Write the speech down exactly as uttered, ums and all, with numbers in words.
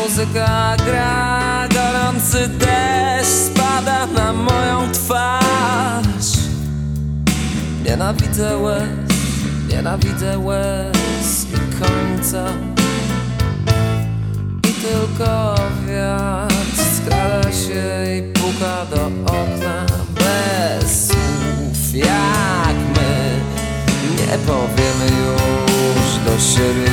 muzyka gra, gorący deszcz spada na moją twarz. Nienawidzę łez, nienawidzę łez i końca. I tylko wiatr skrada się i puka do okna bez słów. Jak my nie powiemy już do siebie